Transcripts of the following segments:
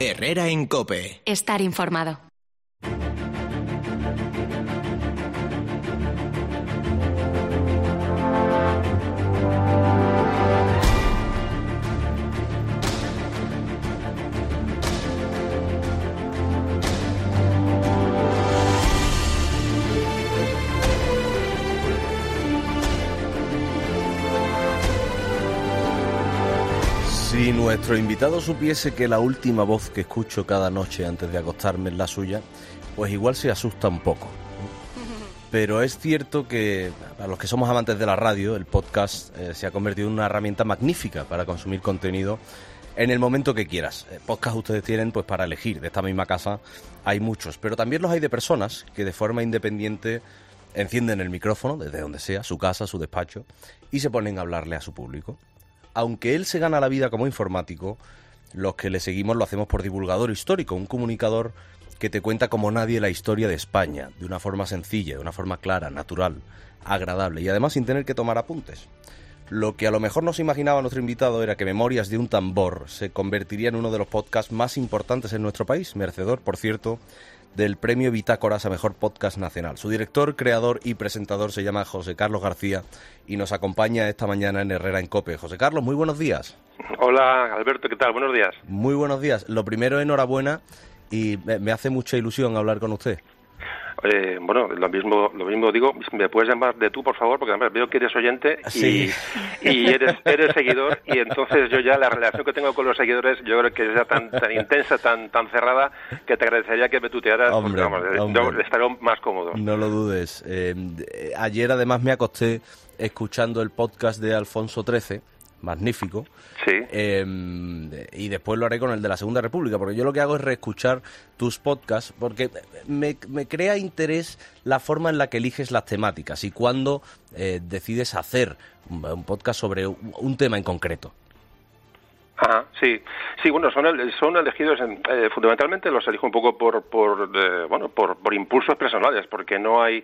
Herrera en COPE. Estar informado. Si nuestro invitado supiese que la última voz que escucho cada noche antes de acostarme es la suya, pues igual se asusta un poco. Pero es cierto que para los que somos amantes de la radio, el podcast se ha convertido en una herramienta magnífica para consumir contenido en el momento que quieras. Podcast ustedes tienen pues para elegir, de esta misma casa hay muchos, pero también los hay de personas que de forma independiente encienden el micrófono, desde donde sea, su casa, su despacho, y se ponen a hablarle a su público. Aunque él se gana la vida como informático, los que le seguimos lo hacemos por divulgador histórico, un comunicador que te cuenta como nadie la historia de España, de una forma sencilla, de una forma clara, natural, agradable y además sin tener que tomar apuntes. Lo que a lo mejor no se imaginaba nuestro invitado era que Memorias de un tambor se convertiría en uno de los podcasts más importantes en nuestro país, merecedor, por cierto, del premio Bitácoras a Mejor Podcast Nacional. Su director, creador y presentador se llama José Carlos García y nos acompaña esta mañana en Herrera en COPE. José Carlos, muy buenos días. Hola, Alberto, ¿qué tal? Buenos días. Muy buenos días. Lo primero, enhorabuena y me hace mucha ilusión hablar con usted. Bueno, lo mismo digo, me puedes llamar de tú, por favor, porque además veo que eres oyente y eres seguidor, y entonces yo ya la relación que tengo con los seguidores, yo creo que es ya tan intensa, tan cerrada, que te agradecería que me tutearas, hombre. Estaré más cómodo. No lo dudes. Ayer además me acosté escuchando el podcast de Alfonso XIII, magnífico. Sí. Y después lo haré con el de la Segunda República, porque yo lo que hago es reescuchar tus podcasts, porque me crea interés la forma en la que eliges las temáticas y cuándo decides hacer un podcast sobre un tema en concreto. Ajá, sí, bueno, son elegidos fundamentalmente los elijo un poco por impulsos personales, porque no hay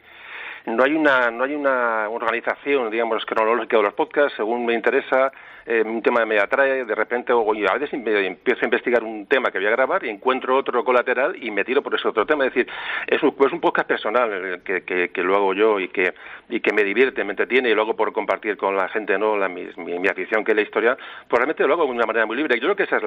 una organización, digamos, cronológica de los podcasts. Según me interesa, un tema me atrae, de repente, a veces empiezo a investigar un tema que voy a grabar y encuentro otro colateral y me tiro por ese otro tema. Es decir, es un podcast personal que lo hago yo y que me divierte, me entretiene, y lo hago por compartir con la gente, ¿no? Mi afición, que es la historia. Pues realmente lo hago de una manera muy libre. Yo creo que esa es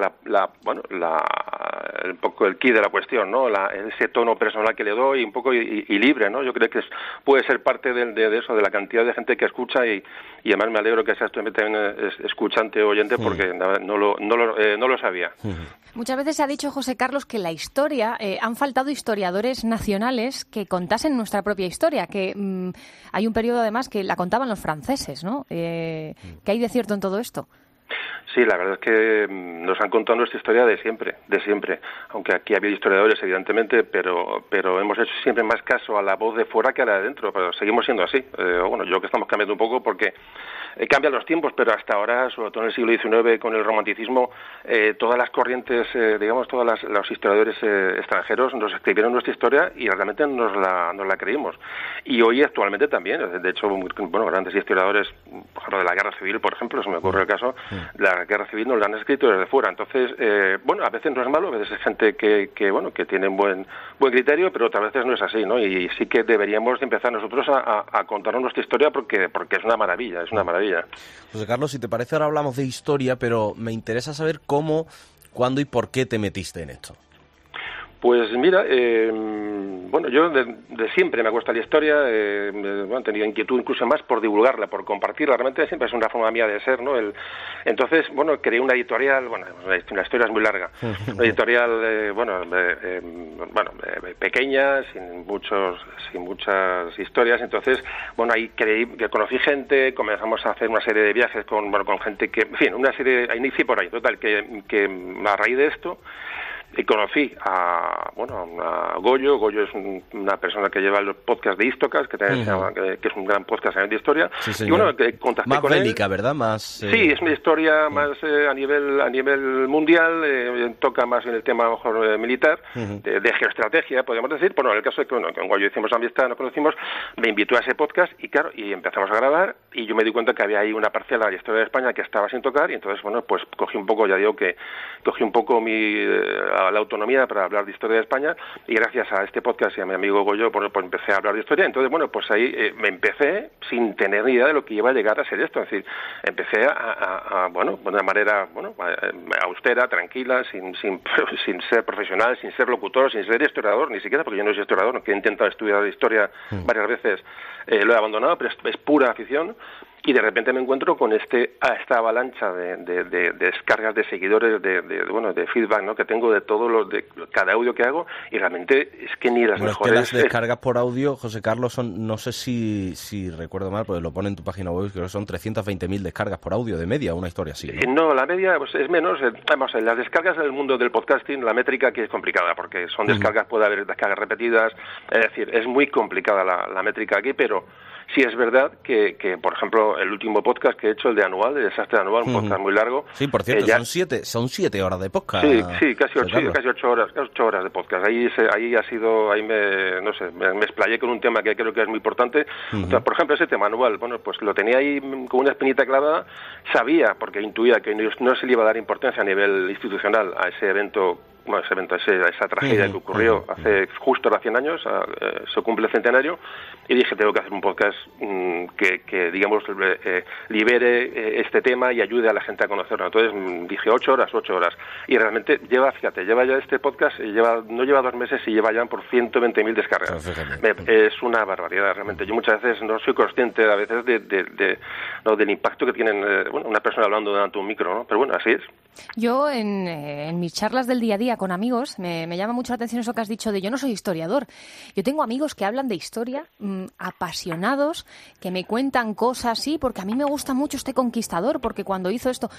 un poco el key de la cuestión, ¿no? Ese tono personal que le doy, un poco y libre, ¿no? Yo creo que puede ser parte de eso, de la cantidad de gente que escucha, y además me alegro que seas tú también escuchante o oyente, porque no lo sabía. Muchas veces se ha dicho, José Carlos, que la historia, han faltado historiadores nacionales que contasen nuestra propia historia, que hay un periodo además que la contaban los franceses, ¿no? ¿Qué hay de cierto en todo esto? Sí, la verdad es que nos han contado nuestra historia de siempre, aunque aquí había historiadores, evidentemente, pero hemos hecho siempre más caso a la voz de fuera que a la de dentro, pero seguimos siendo así. Yo creo que estamos cambiando un poco porque cambian los tiempos, pero hasta ahora, sobre todo en el siglo XIX, con el romanticismo, todas las corrientes, todos los historiadores extranjeros nos escribieron nuestra historia y realmente nos la creímos. Y hoy actualmente también, de hecho, grandes historiadores, por ejemplo, de la Guerra Civil, por ejemplo, se me ocurre el caso, la Guerra Civil nos la han escrito desde fuera. Entonces, a veces no es malo, a veces es gente que tiene buen criterio, pero otras veces no es así, ¿no? Y sí que deberíamos empezar nosotros a contarnos nuestra historia porque es una maravilla, José Carlos, si te parece, ahora hablamos de historia, pero me interesa saber cómo, cuándo y por qué te metiste en esto. Pues mira, yo de siempre me ha gustado la historia, he tenido inquietud incluso más por divulgarla, por compartirla. Realmente siempre es una forma mía de ser, ¿no? Entonces, creé una editorial, la historia es muy larga, una editorial, pequeña, sin muchas historias. Entonces, ahí conocí gente, comenzamos a hacer una serie de viajes con gente que, en fin, una serie, inicié por ahí, total, que a raíz de esto, y conocí a Goyo. Goyo es una persona que lleva el podcast de Istocas, que es un gran podcast de historia. Sí, señor. Y contacté más con él. bélica, ¿verdad? Sí, es una historia más a nivel mundial, toca más en el tema a lo mejor militar, de geoestrategia, podríamos decir. Bueno, en el caso de que con Goyo hicimos amistad, nos conocimos, me invitó a ese podcast y empezamos a grabar, y yo me di cuenta que había ahí una parcela de la historia de España que estaba sin tocar, y entonces, pues cogí un poco la autonomía para hablar de historia de España, y gracias a este podcast y a mi amigo Goyo, pues empecé a hablar de historia. Entonces, bueno, pues ahí me empecé sin tener ni idea de lo que iba a llegar a ser esto. Es decir, empecé bueno, de una manera, bueno, austera, tranquila, sin ser profesional, sin ser locutor, sin ser historiador, ni siquiera, porque yo no soy historiador, aunque he intentado estudiar historia varias veces, lo he abandonado, pero es pura afición. Y de repente me encuentro con esta avalancha de descargas de seguidores, de feedback, ¿no?, que tengo de de cada audio que hago, y realmente es que ni las mejores... Es que las descargas por audio, José Carlos, son, no sé si recuerdo mal, porque lo pone en tu página web, creo que son 320.000 descargas por audio de media, una historia así, ¿no? No, la media pues, es menos. Vamos, en las descargas del mundo del podcasting, la métrica aquí es complicada, porque son descargas, puede haber descargas repetidas, es decir, es muy complicada la métrica aquí, pero... Sí, es verdad que, por ejemplo, el último podcast que he hecho, el de Anual, de Desastre Anual, un podcast muy largo. Sí, por cierto, son 7 horas de podcast. Sí, casi 8 horas de podcast. Ahí me explayé con un tema que creo que es muy importante. O sea, por ejemplo, ese tema Anual, bueno, pues lo tenía ahí con una espinita clavada, sabía, porque intuía que no se le iba a dar importancia a nivel institucional a ese evento, esa tragedia que ocurrió hace justo 100 años, se cumple el centenario, y dije, tengo que hacer un podcast que digamos, libere este tema y ayude a la gente a conocerlo. Entonces dije 8 horas, y realmente lleva ya este podcast, no lleva 2 meses y lleva ya por 120.000 descargas. Es una barbaridad, realmente. Yo muchas veces no soy consciente a veces del impacto que tienen una persona hablando delante de un micro, ¿no? Pero bueno, así es. Yo en mis charlas del día a día con amigos me llama mucho la atención eso que has dicho de yo no soy historiador. Yo tengo amigos que hablan de historia, apasionados, que me cuentan cosas así, porque a mí me gusta mucho este conquistador, porque cuando hizo esto,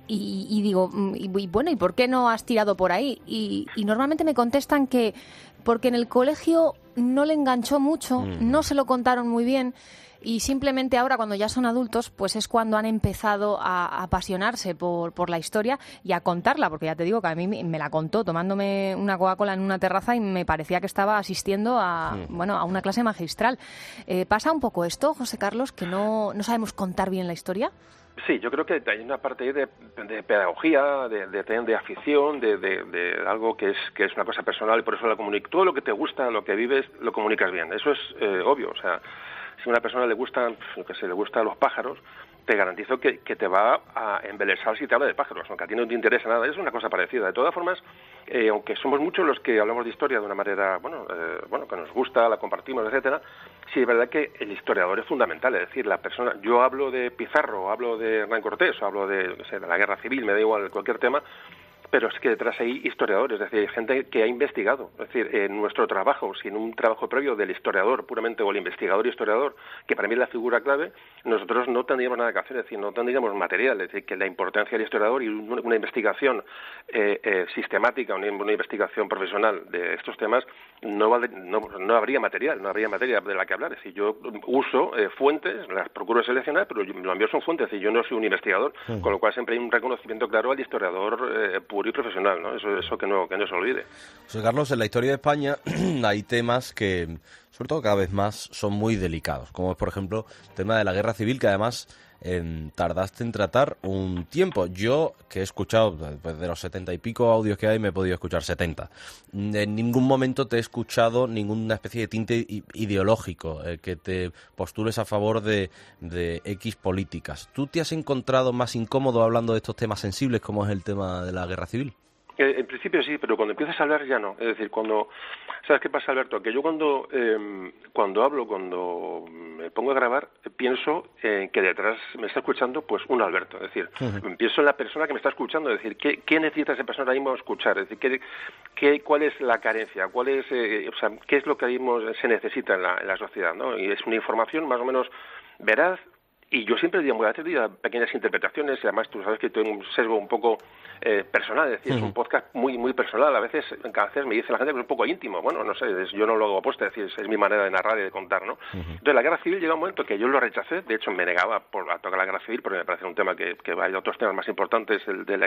y digo, y bueno, ¿y por qué no has tirado por ahí? Y normalmente me contestan que porque en el colegio no le enganchó mucho, no se lo contaron muy bien, y simplemente ahora, cuando ya son adultos, pues es cuando han empezado a apasionarse por la historia y a contarla, porque ya te digo que a mí me la contó tomándome una Coca-Cola en una terraza y me parecía que estaba asistiendo a una clase magistral. ¿Pasa un poco esto, José Carlos, que no sabemos contar bien la historia? Sí, yo creo que hay una parte ahí de pedagogía, de afición, de algo que es una cosa personal, y por eso la comunico. Todo lo que te gusta, lo que vives, lo comunicas bien. Eso es obvio. O sea, si a una persona le gustan los pájaros, te garantizo que te va a embelesar si te habla de pájaros, aunque a ti no te interesa nada. Es una cosa parecida. De todas formas, aunque somos muchos los que hablamos de historia de una manera, que nos gusta, la compartimos, etcétera, sí es verdad que el historiador es fundamental. Es decir, la persona, yo hablo de Pizarro, hablo de Hernán Cortés, hablo de la Guerra Civil, me da igual cualquier tema, pero es que detrás hay historiadores, es decir, hay gente que ha investigado. Es decir, en nuestro trabajo, sin un trabajo previo del historiador puramente, o el investigador historiador, que para mí es la figura clave, nosotros no tendríamos nada que hacer, es decir, no tendríamos material. Es decir, que la importancia del historiador y una investigación sistemática, una investigación profesional de estos temas, no habría material de la que hablar. Es decir, yo uso fuentes, las procuro seleccionar, pero lo mío son fuentes, es decir, yo no soy un investigador, con lo cual siempre hay un reconocimiento claro al historiador puro y profesional, ¿no? Eso que no se olvide. José Carlos, en la historia de España hay temas que, sobre todo cada vez más, son muy delicados, como es, por ejemplo, el tema de la Guerra Civil, que además tardaste en tratar un tiempo. Yo, que he escuchado, pues, de los 70 y pico audios que hay, me he podido escuchar 70. En ningún momento te he escuchado ninguna especie de tinte ideológico que te postules a favor de X políticas. ¿Tú te has encontrado más incómodo hablando de estos temas sensibles, como es el tema de la Guerra Civil? En principio sí, pero cuando empiezas a hablar ya no. Es decir, ¿sabes qué pasa, Alberto? Que yo cuando hablo, cuando me pongo a grabar, pienso que detrás me está escuchando pues un Alberto. Es decir, pienso en la persona que me está escuchando. Es decir, ¿qué necesita esa persona ahora mismo escuchar? Es decir, ¿cuál es la carencia? ¿Qué es lo que ahora mismo se necesita en la sociedad, ¿no? Y es una información más o menos veraz. Y yo siempre voy a hacer pequeñas interpretaciones, y además tú sabes que tengo un sesgo un poco personal, es decir, es un podcast muy muy personal. A veces me dice la gente que es un poco íntimo. Bueno, no sé, yo no lo hago aposta, es decir, es mi manera de narrar y de contar, ¿no? Entonces, la Guerra Civil llega un momento que yo lo rechacé, de hecho me negaba a tocar la Guerra Civil porque me parece un tema que hay otros temas más importantes,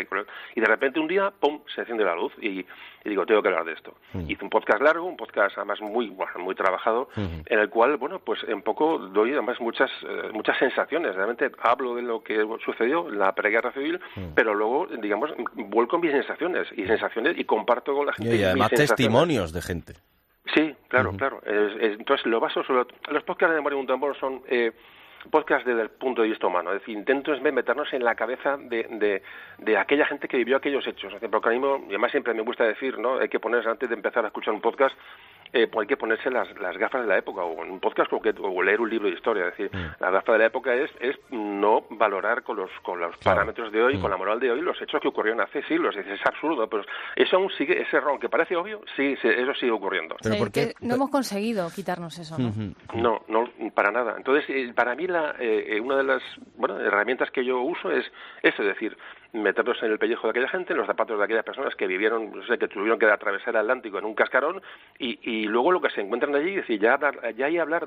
y de repente un día, ¡pum!, se enciende la luz y digo, tengo que hablar de esto. Hice un podcast largo, un podcast además muy trabajado, en el cual, pues un poco doy además muchas sensaciones narraciones. Realmente hablo de lo que sucedió en la preguerra civil, pero luego, digamos, vuelco mis sensaciones y comparto con la gente. Y además testimonios de gente. Sí, claro. Entonces, lo baso sobre... Los podcasts de Memoria de un Tambor son podcasts desde el punto de vista humano. Es decir, intento meternos en la cabeza de aquella gente que vivió aquellos hechos. Porque ahora mismo, y además siempre me gusta decir, ¿no? Hay que ponerse, antes de empezar a escuchar un podcast, pues hay que ponerse las gafas de la época, o en un podcast o leer un libro de historia. Es decir, la gafa de la época es no valorar con los parámetros de hoy, con la moral de hoy, los hechos que ocurrieron hace siglos. Es absurdo, pero eso aún sigue, ese error que parece obvio, sí, eso sigue ocurriendo. ¿Pero por qué? No hemos conseguido quitarnos eso, ¿no? No, para nada. Entonces, para mí una de las herramientas que yo uso es eso, es decir, meternos en el pellejo de aquella gente, en los zapatos de aquellas personas que vivieron, que tuvieron que atravesar el Atlántico en un cascarón, y luego lo que se encuentran allí, es decir, ya hablar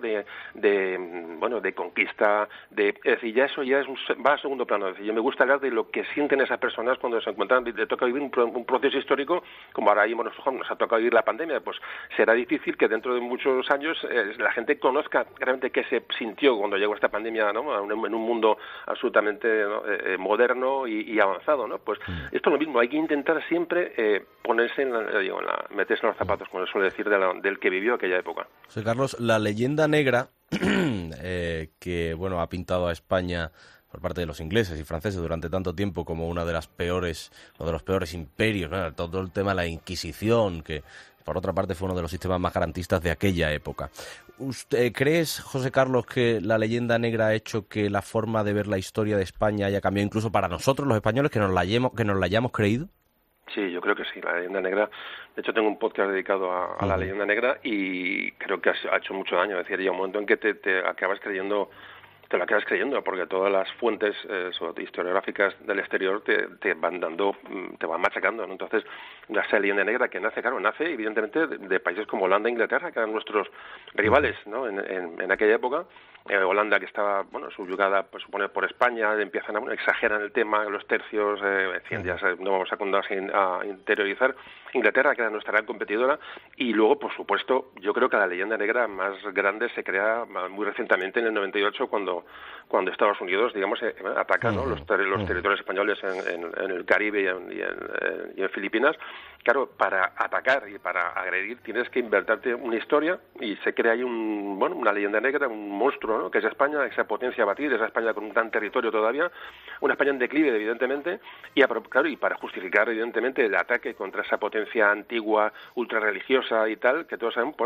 de conquista, es decir, ya eso ya va a segundo plano. Es decir, yo me gusta hablar de lo que sienten esas personas cuando se encuentran, le toca vivir un proceso histórico, como ahora mismo nos ha tocado vivir la pandemia. Pues será difícil que dentro de muchos años la gente conozca realmente qué se sintió cuando llegó esta pandemia, ¿no? En un mundo absolutamente moderno y avanzado, ¿no? Pues esto es lo mismo, hay que intentar siempre ponerse meterse en los zapatos, como se suele decir, del que vivió aquella época. José Carlos, la leyenda negra que ha pintado a España por parte de los ingleses y franceses durante tanto tiempo como uno de los peores imperios, ¿no? Todo el tema de la Inquisición, que por otra parte fue uno de los sistemas más garantistas de aquella época. ¿Usted crees, José Carlos, que la leyenda negra ha hecho que la forma de ver la historia de España haya cambiado incluso para nosotros los españoles, que nos la hayamos creído? Sí, yo creo que sí, la leyenda negra. De hecho, tengo un podcast dedicado a la leyenda negra y creo que ha hecho mucho daño. Es decir, hay un momento en que te acabas creyendo, porque todas las fuentes historiográficas del exterior te van machacando, ¿no? Entonces, esa leyenda negra que nace evidentemente de países como Holanda e Inglaterra, que eran nuestros rivales, ¿no? En aquella época. Holanda, que estaba subyugada por España, exageran el tema, los tercios, no vamos a interiorizar. Inglaterra, que era nuestra gran competidora, y luego, por supuesto, yo creo que la leyenda negra más grande se crea muy recientemente, en el 98, cuando Estados Unidos, digamos, ataca, ¿no? los territorios españoles en el Caribe y en Filipinas. Claro, para atacar y para agredir tienes que inventarte una historia, y se crea ahí una leyenda negra, un monstruo, ¿no? Que es España, esa potencia a batir, esa España con un gran territorio todavía, una España en declive, evidentemente, y para justificar, evidentemente, el ataque contra esa potencia antigua, ultrarreligiosa y tal, que todos saben,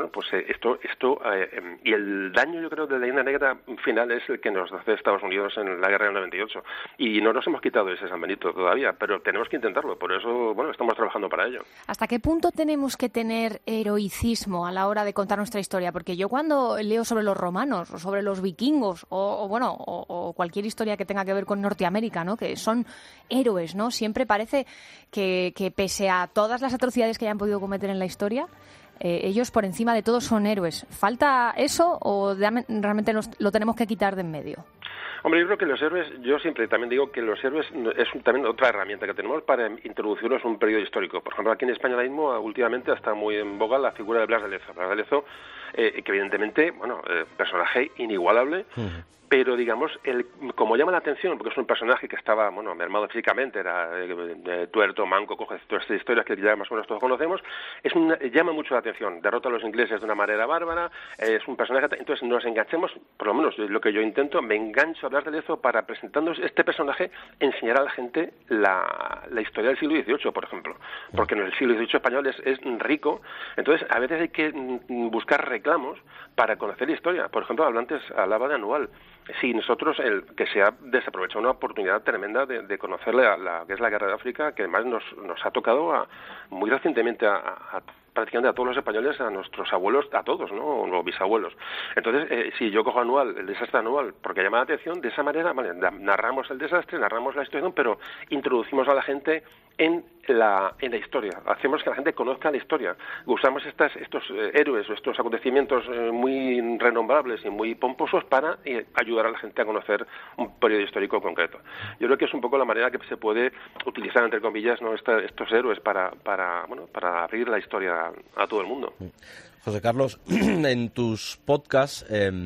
y el daño, yo creo, de la leyenda negra final es el que nos hace Estados Unidos en la guerra del 98, y no nos hemos quitado ese San Benito todavía, pero tenemos que intentarlo, por eso, estamos trabajando para ello. ¿Hasta qué punto tenemos que tener heroicismo a la hora de contar nuestra historia? Porque yo cuando leo sobre los romanos o sobre los vikingos o cualquier historia que tenga que ver con Norteamérica, ¿no? Que son héroes, ¿no? Siempre parece que pese a todas las atrocidades que hayan podido cometer en la historia, ellos por encima de todo son héroes. ¿Falta eso o realmente lo tenemos que quitar de en medio? Hombre, yo creo que los héroes, yo siempre también digo que los héroes es también otra herramienta que tenemos para introducirnos un periodo histórico. Por ejemplo, aquí en España ahora mismo, últimamente, está muy en boga la figura de Blas de Lezo. Blas de Lezo, que evidentemente, personaje inigualable, pero digamos, como llama la atención, porque es un personaje que estaba, mermado físicamente, era tuerto, manco, coge todas estas historias que ya más o menos todos conocemos, llama mucho la atención, derrota a los ingleses de una manera bárbara, es un personaje, entonces nos enganchemos, por lo menos lo que yo intento, me engancho a hablar de Lezo para, presentando este personaje, enseñar a la gente la historia del siglo XVIII, por ejemplo, porque en el siglo XVIII español es rico, entonces a veces hay que buscar reclamos para conocer la historia. Por ejemplo, hablaba de Anual. Sí, nosotros, que se ha desaprovechado una oportunidad tremenda de conocer la que es la Guerra de África, que además nos ha tocado muy recientemente prácticamente a todos los españoles, a nuestros abuelos, a todos, ¿no? O los bisabuelos. Entonces, si yo cojo Anual, el desastre Anual, porque llama la atención, de esa manera, narramos el desastre, narramos la situación, pero introducimos a la gente en la historia. Hacemos que la gente conozca la historia. Usamos estos héroes o estos acontecimientos muy renombrables y muy pomposos para ayudar a la gente a conocer un periodo histórico concreto. Yo creo que es un poco la manera que se puede utilizar, entre comillas, ¿no? estos héroes para abrir la historia a todo el mundo. José Carlos, en tus podcasts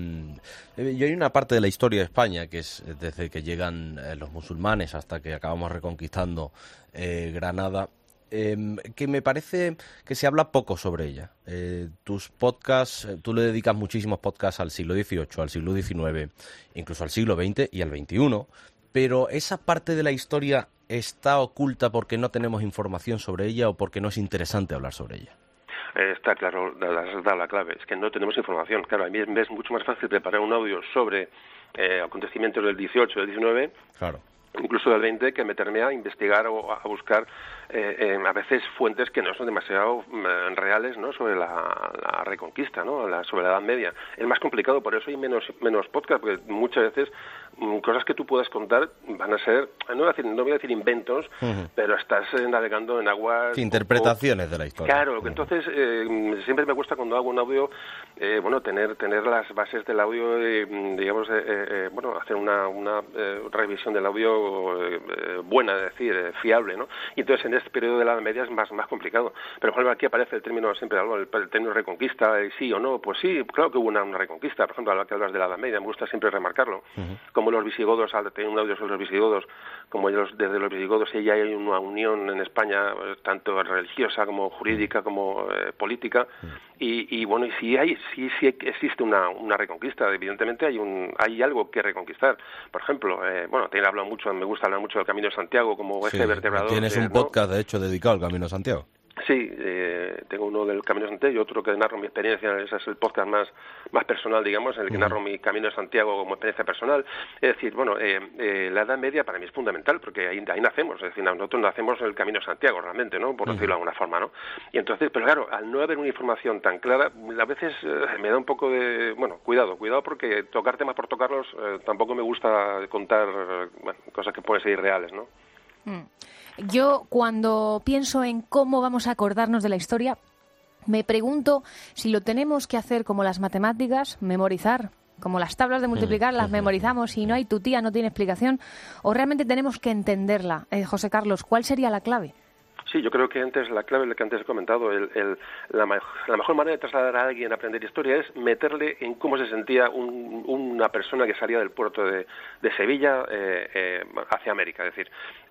hay una parte de la historia de España, que es desde que llegan los musulmanes hasta que acabamos reconquistando Granada, que me parece que se habla poco sobre ella. Tus podcasts, tú le dedicas muchísimos podcasts al siglo XVIII, al siglo XIX, incluso al siglo XX y al XXI, pero esa parte de la historia está oculta porque no tenemos información sobre ella o porque no es interesante hablar sobre ella. Está claro, has dado la clave, es que no tenemos información. Claro, a mí me es mucho más fácil preparar un audio sobre acontecimientos del 18, del 19, claro, incluso del 20, que meterme a investigar o a buscar a veces fuentes que no son demasiado reales, ¿no? Sobre la Reconquista, ¿no? Sobre la Edad Media. Es más complicado, por eso hay menos podcast, porque muchas veces cosas que tú puedas contar van a ser, no voy a decir inventos, pero estás navegando en aguas... Interpretaciones de la historia. Claro, entonces siempre me gusta cuando hago un audio, tener las bases del audio, digamos, hacer una revisión del audio buena, es decir, fiable, ¿no? Y entonces en este periodo de la Edad Media es más complicado. Pero, por ejemplo, aquí aparece el término, siempre hablo, el término reconquista, sí o no. Pues sí, claro que hubo una reconquista. Por ejemplo, a la que hablas de la Edad Media, me gusta siempre remarcarlo. Como los visigodos, tengo un audio sobre los visigodos, como desde los visigodos ya hay una unión en España, tanto religiosa como jurídica como política. Y sí existe una reconquista. Evidentemente hay algo que reconquistar. Por ejemplo, me gusta hablar mucho del Camino de Santiago como eje vertebrador. Tienes un podcast, de hecho, dedicado al Camino de Santiago. Sí, tengo uno del Camino de Santiago y otro que narro mi experiencia. Ese es el podcast más personal, digamos, en el que narro mi Camino de Santiago como experiencia personal. Es decir, la Edad Media para mí es fundamental porque ahí nacemos. Es decir, nosotros nacemos en el Camino de Santiago realmente, ¿no? Por decirlo de alguna forma, ¿no? Y entonces, pero claro, al no haber una información tan clara, a veces me da un poco de... cuidado porque tocar temas por tocarlos tampoco me gusta contar cosas que pueden ser irreales, ¿no? Yo, cuando pienso en cómo vamos a acordarnos de la historia, me pregunto si lo tenemos que hacer como las matemáticas, memorizar, como las tablas de multiplicar, las memorizamos y no hay tutía, no tiene explicación, o realmente tenemos que entenderla. José Carlos, ¿cuál sería la clave? Sí, yo creo que la clave, lo que antes he comentado, la mejor manera de trasladar a alguien a aprender historia es meterle en cómo se sentía una persona que salía del puerto de Sevilla hacia América. Es decir,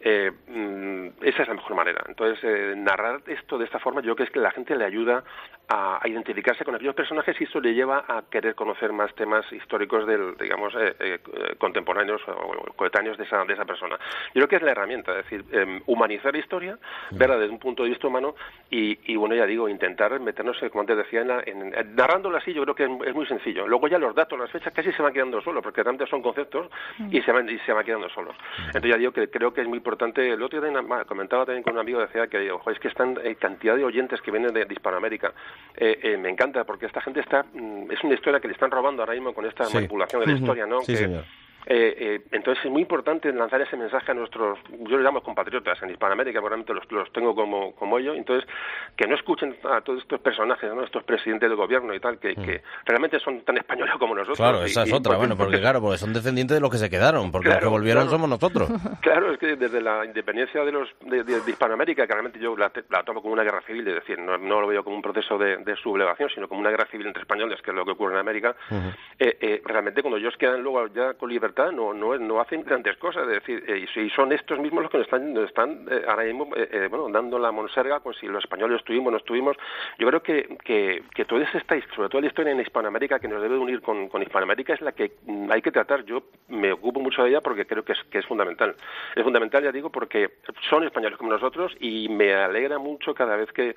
esa es la mejor manera. Entonces, narrar esto de esta forma, yo creo que es que la gente le ayuda a identificarse con aquellos personajes y eso le lleva a querer conocer más temas históricos contemporáneos o coetáneos de esa persona. Yo creo que es la herramienta, es decir, humanizar la historia, verla desde un punto de vista humano y ya digo, intentar meternos, como antes decía, narrándola así. Yo creo que es muy sencillo. Luego ya los datos, las fechas casi se van quedando solos, porque realmente son conceptos y se van quedando solos. Entonces ya digo que creo que es muy importante. El otro día comentaba también con un amigo, decía que es que están cantidad de oyentes que vienen de Hispanoamérica. Me encanta porque esta gente es una historia que le están robando ahora mismo con esta manipulación de la historia, ¿no? Sí, señor. Entonces es muy importante lanzar ese mensaje a nuestros, yo les llamo compatriotas en Hispanoamérica, probablemente los tengo como yo. Entonces que no escuchen a todos estos personajes, ¿no? Estos presidentes del gobierno y tal, que realmente son tan españoles como nosotros. Claro, esa es otra, porque son descendientes de los que se quedaron, porque los que volvieron somos nosotros. Claro, es que desde la independencia de Hispanoamérica, que realmente yo la tomo como una guerra civil, es decir, no lo veo como un proceso de sublevación, sino como una guerra civil entre españoles, que es lo que ocurre en América. Realmente cuando ellos quedan luego ya con libertad, no hacen grandes cosas, es decir, y son estos mismos los que nos están ahora mismo dando la monserga con si los españoles estuvimos o no estuvimos. Yo creo que toda sobre todo la historia en Hispanoamérica que nos debe unir con Hispanoamérica es la que hay que tratar. Yo me ocupo mucho de ella porque creo que es fundamental. Es fundamental, ya digo, porque son españoles como nosotros y me alegra mucho cada vez que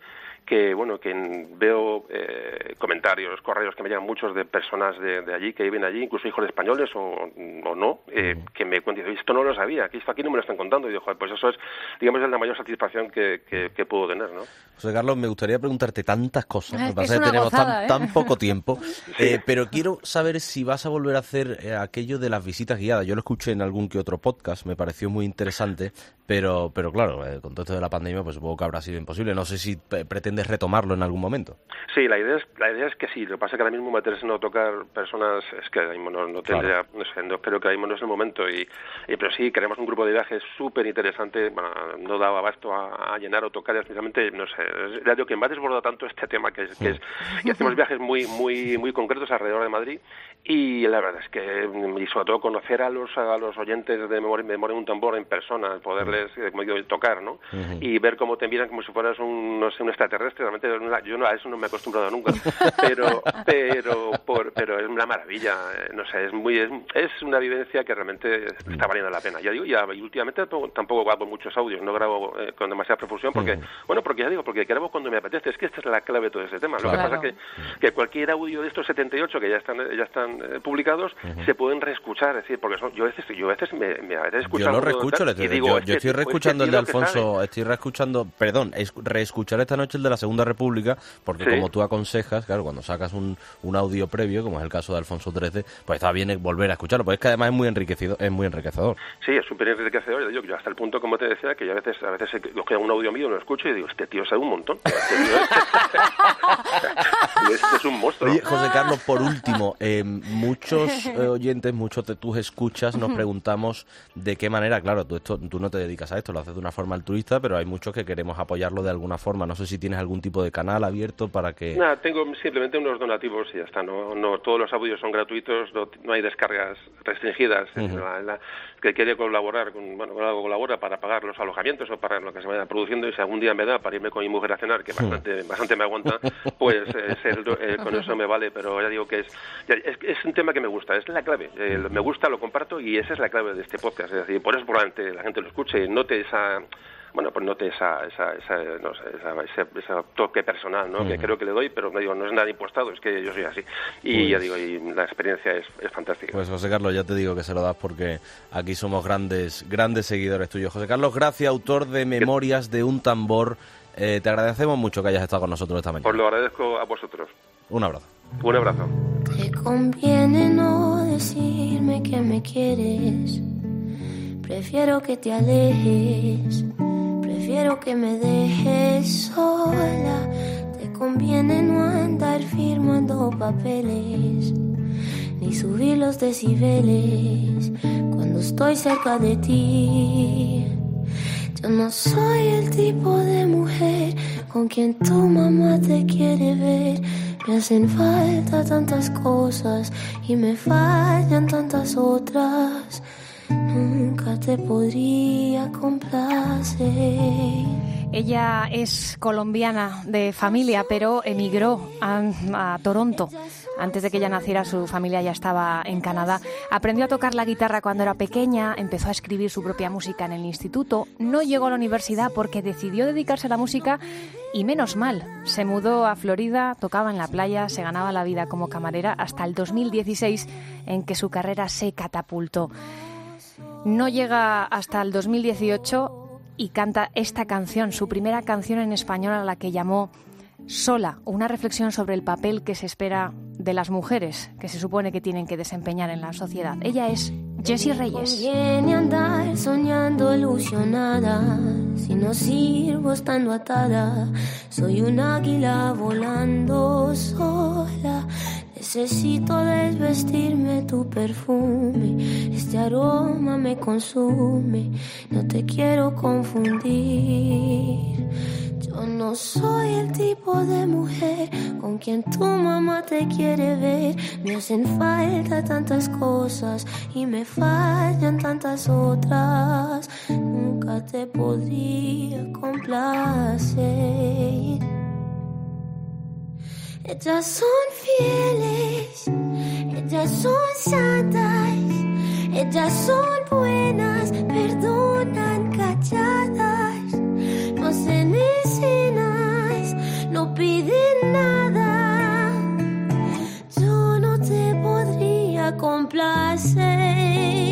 veo comentarios, correos que me llegan muchos de personas de allí, que viven allí, incluso hijos de españoles o o no, que me cuente, esto no lo sabía, que esto aquí no me lo están contando. Y digo, joder, pues eso es, digamos, es la mayor satisfacción que puedo tener, ¿no? José Carlos, me gustaría preguntarte tantas cosas, me pasa que que tenemos gozada, tan poco tiempo, pero quiero saber si vas a volver a hacer aquello de las visitas guiadas. Yo lo escuché en algún que otro podcast, me pareció muy interesante, pero claro, con todo esto de la pandemia, pues supongo que habrá sido imposible. No sé si pretendes retomarlo en algún momento. Sí, la idea es que sí. Lo que pasa es que ahora mismo meterse en tocar personas es que ahora mismo no tendría, claro. No sé, no creo que ahora mismo no es el momento. Pero sí, queremos un grupo de viajes súper interesante. Bueno, no daba abasto a llenar o tocar, especialmente, no sé, ya digo que me ha desbordado tanto este tema que hacemos viajes muy concretos alrededor de Madrid, y la verdad es que, y sobre todo conocer a los oyentes de Memoria en un tambor en persona, poderles tocar, ¿no? Uh-huh. Y ver cómo te miran como si fueras un extraterrestre. Realmente yo a eso no me he acostumbrado nunca, pero es una maravilla, no sé, es una vivencia que realmente está valiendo la pena. Ya digo, y últimamente tampoco grabo muchos audios, no grabo con demasiada profusión porque porque grabo cuando me apetece. Es que esta es la clave de todo ese tema. Lo que pasa es que cualquier audio de estos 78 que ya están publicados, uh-huh, se pueden reescuchar, es decir, porque yo a veces me escuchar. Yo lo reescucho, yo estoy reescuchando el de Alfonso, reescuchar esta noche el de la Segunda República, porque como tú aconsejas, claro, cuando sacas un audio previo, como es el caso de Alfonso XIII, pues está bien volver a escucharlo, porque es que además es muy enriquecedor. Sí, es súper enriquecedor. Yo hasta el punto, como te decía, que yo a veces cojo un audio mío, lo escucho y digo, este tío sabe un montón. Es un monstruo. Oye, José Carlos, por último, muchos oyentes, muchos de tus escuchas nos preguntamos de qué manera, claro, tú no te dedicas a esto, lo haces de una forma altruista, pero hay muchos que queremos apoyarlo de alguna forma. No sé si tienes algún tipo de canal abierto para que... Nada, tengo simplemente unos donativos y ya está. No todos los audios son gratuitos, no hay descargas restringidas. Uh-huh. Que quiere colaborar algo colabora para pagar los alojamientos o para lo que se vaya produciendo, y si algún día me da para irme con mi mujer a cenar, que bastante me aguanta, pues con eso me vale. Pero ya digo que es un tema que me gusta, es la clave. Me gusta, lo comparto, y esa es la clave de este podcast. Es decir, por eso probablemente la gente lo escuche y note ese toque personal, ¿no? Uh-huh. Que creo que le doy, pero no es nada impostado, es que yo soy así. Y ya digo, y la experiencia es fantástica. Pues José Carlos, ya te digo que se lo das porque aquí somos grandes seguidores tuyos. José Carlos Gracia, autor de Memorias de un tambor. Te agradecemos mucho que hayas estado con nosotros esta mañana. Os lo agradezco a vosotros. Un abrazo. Un abrazo. Te conviene no decirme que me quieres. Prefiero que te alejes. Prefiero que me dejes sola. Te conviene no andar firmando papeles, ni subir los decibeles cuando estoy cerca de ti. Yo no soy el tipo de mujer con quien tu mamá te quiere ver. Me hacen falta tantas cosas y me fallan tantas otras. Nunca te podría complacer. Ella es colombiana de familia, pero emigró a Toronto. Antes de que ella naciera, su familia ya estaba en Canadá. Aprendió a tocar la guitarra cuando era pequeña, empezó a escribir su propia música en el instituto. No llegó a la universidad porque decidió dedicarse a la música, y menos mal. Se mudó a Florida, tocaba en la playa, se ganaba la vida como camarera hasta el 2016, en que su carrera se catapultó. No llega hasta el 2018 y canta esta canción, su primera canción en español, a la que llamó Sola, una reflexión sobre el papel que se espera de las mujeres, que se supone que tienen que desempeñar en la sociedad. Ella es Jessie Reyes. Conviene andar soñando ilusionada, si no sirvo estando atada. Soy un águila volando sola. Necesito desvestirme tu perfume, este aroma me consume, no te quiero confundir. Yo no soy el tipo de mujer con quien tu mamá te quiere ver. Me hacen falta tantas cosas y me fallan tantas otras. Nunca te podría complacer. Ellas son fieles, ellas son santas, ellas son buenas, perdonan calladas, no hacen escenas, no piden nada. Yo no te podría complacer.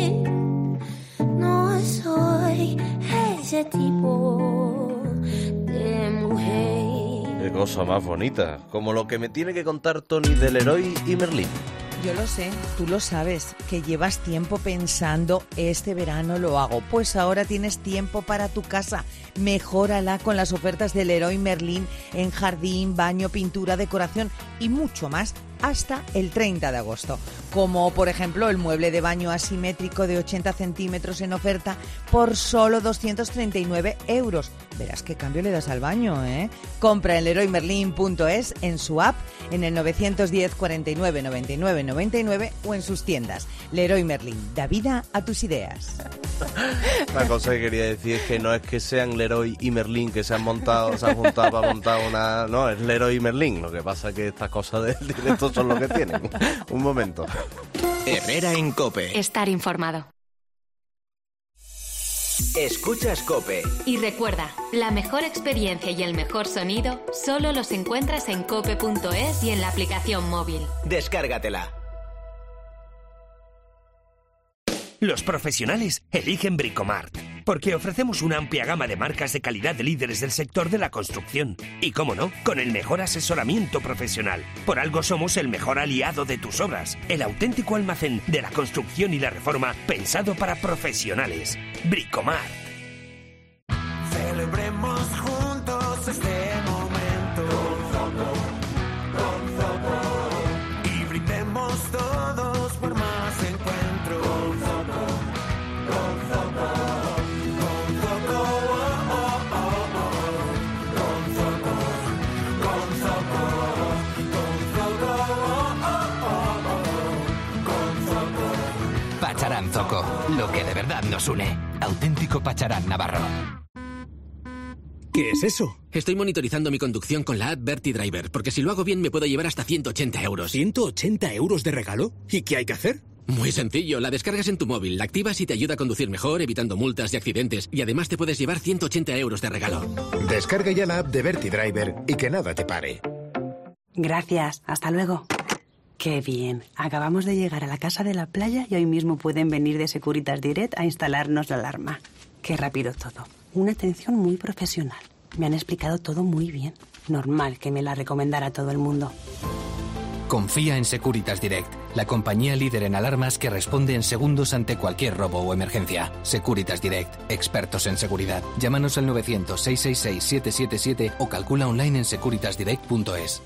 cosa más bonita, como lo que me tiene que contar Tony de Leroy y Merlin. Yo lo sé, tú lo sabes, que llevas tiempo pensando, este verano lo hago. Pues ahora tienes tiempo para tu casa. Mejórala con las ofertas de Leroy Merlin en jardín, baño, pintura, decoración y mucho más hasta el 30 de agosto. Como por ejemplo el mueble de baño asimétrico de 80 centímetros en oferta por solo 239 €. Verás qué cambio le das al baño, ¿eh? Compra en leroymerlin.es, en su app, en el 910 49 99 99 o en sus tiendas. Leroy Merlin, da vida a tus ideas. La cosa que quería decir es que no es que sean Leroy y Merlin que se han juntado para montar una... No, es Leroy y Merlin. Lo que pasa es que estas cosas del directo son lo que tienen. Un momento. Herrera en COPE. Estar informado. Escuchas COPE. Y recuerda, la mejor experiencia y el mejor sonido solo los encuentras en cope.es y en la aplicación móvil. Descárgatela. Los profesionales eligen Bricomart, porque ofrecemos una amplia gama de marcas de calidad de líderes del sector de la construcción. Y cómo no, con el mejor asesoramiento profesional. Por algo somos el mejor aliado de tus obras, el auténtico almacén de la construcción y la reforma pensado para profesionales. Bricomart. Celebremos juntos este momento. Con Zoco. Y brindemos todos por más encuentros. Pacharán Zoco, lo que de verdad nos une. Auténtico Pacharán Navarro. ¿Qué es eso? Estoy monitorizando mi conducción con la app Berti Driver, porque si lo hago bien me puedo llevar hasta 180 €. ¿180 € de regalo? ¿Y qué hay que hacer? Muy sencillo, la descargas en tu móvil, la activas y te ayuda a conducir mejor, evitando multas y accidentes, y además te puedes llevar 180 € de regalo. Descarga ya la app de Berti Driver y que nada te pare. Gracias, hasta luego. Qué bien, acabamos de llegar a la casa de la playa y hoy mismo pueden venir de Securitas Direct a instalarnos la alarma. Qué rápido todo, una atención muy profesional. Me han explicado todo muy bien. Normal que me la recomendara todo el mundo. Confía en Securitas Direct, la compañía líder en alarmas que responde en segundos ante cualquier robo o emergencia. Securitas Direct, expertos en seguridad. Llámanos al 900-666-777 o calcula online en securitasdirect.es.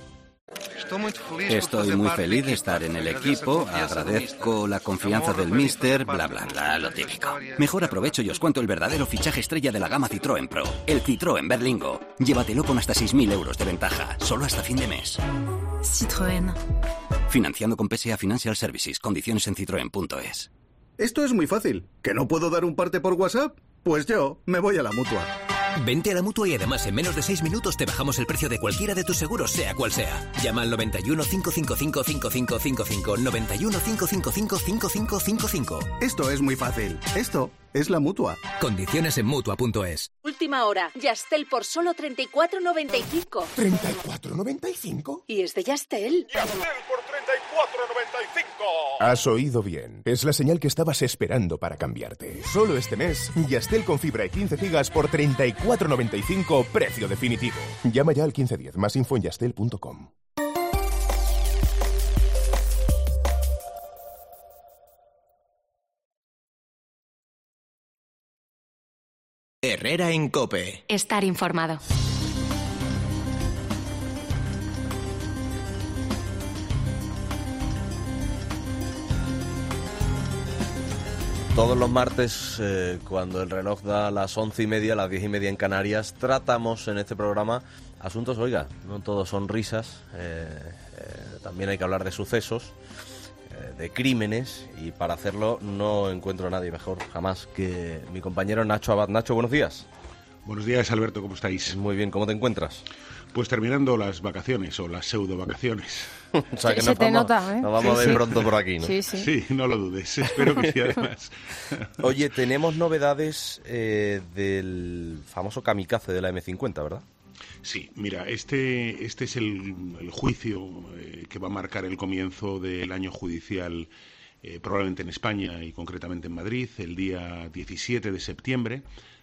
Estoy muy feliz de estar en el equipo, agradezco la confianza del míster, bla bla bla, lo típico. Mejor aprovecho y os cuento el verdadero fichaje estrella de la gama Citroën Pro, el Citroën Berlingo. Llévatelo con hasta 6.000 € de ventaja, solo hasta fin de mes. Citroën. Financiando con PSA Financial Services, condiciones en citroen.es. Esto es muy fácil. ¿Que no puedo dar un parte por WhatsApp? Pues yo me voy a la Mutua. Vente a la Mutua y además en menos de 6 minutos te bajamos el precio de cualquiera de tus seguros, sea cual sea. Llama al 91 555 5555, 91 555 5555. Esto es muy fácil. Esto es la Mutua. Condiciones en Mutua.es. Última hora. Yastel por solo 34,95. ¿34,95? Y es de Yastel. ¡Yastel por 34,95! Has oído bien. Es la señal que estabas esperando para cambiarte. Solo este mes, Yastel con fibra y 15 gigas por 34,95, precio definitivo. Llama ya al 1510. Más info en yastel.com. Herrera en COPE. Estar informado. Todos los martes, cuando el reloj da las 11:30, las 10:30 en Canarias, tratamos en este programa asuntos, oiga, no todos son risas, también hay que hablar de sucesos, de crímenes, y para hacerlo no encuentro a nadie mejor jamás que mi compañero Nacho Abad. Nacho, buenos días. Buenos días, Alberto, ¿cómo estáis? Muy bien, ¿cómo te encuentras? Pues terminando las vacaciones o las pseudo vacaciones. O sea que nos vamos a ver pronto por aquí, ¿no? Sí, no lo dudes, espero que sí, además. Oye, tenemos novedades del famoso kamikaze de la M50, ¿verdad? Sí, mira, este es el juicio que va a marcar el comienzo del año judicial, probablemente en España y concretamente en Madrid, el día 17 de septiembre.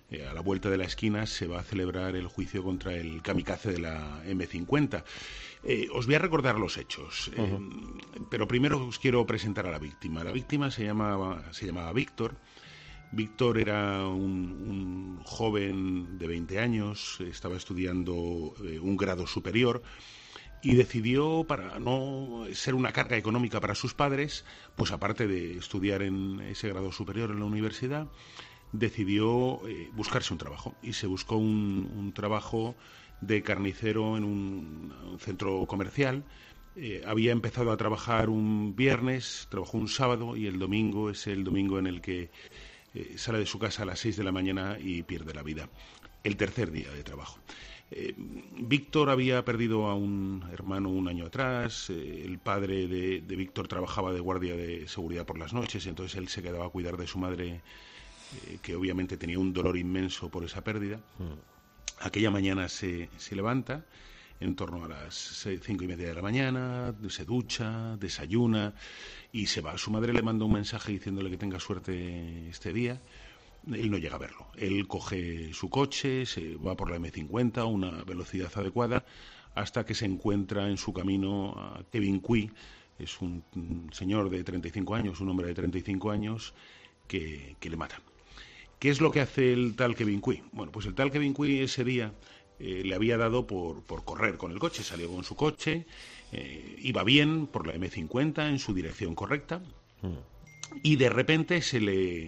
a la vuelta de la esquina se va a celebrar el juicio contra el kamikaze de la M50. Os voy a recordar los hechos, pero primero os quiero presentar a la víctima. La víctima se llamaba Víctor. Víctor era un joven de 20 años, estaba estudiando un grado superior y decidió, para no ser una carga económica para sus padres, pues aparte de estudiar en ese grado superior en la universidad, decidió buscarse un trabajo y se buscó un trabajo de carnicero en un centro comercial. Había empezado a trabajar un viernes, trabajó un sábado y el domingo es el domingo en el que sale de su casa a las 6 de la mañana y pierde la vida. El tercer día de trabajo. Víctor había perdido a un hermano un año atrás. El padre de Víctor trabajaba de guardia de seguridad por las noches, entonces él se quedaba a cuidar de su madre, que obviamente tenía un dolor inmenso por esa pérdida. Aquella mañana se levanta en torno a las 5:30 de la mañana, se ducha, desayuna y se va. Su madre le manda un mensaje diciéndole que tenga suerte este día. Él no llega a verlo. Él coge su coche, se va por la M50 a una velocidad adecuada hasta que se encuentra en su camino a Kevin Cui. Es un señor de 35 años, un hombre de 35 años que le mata. ¿Qué es lo que hace el tal Kevin Cui? Bueno, pues el tal Kevin Cui ese día le había dado por correr con el coche. Salió con su coche, iba bien por la M50 en su dirección correcta y de repente se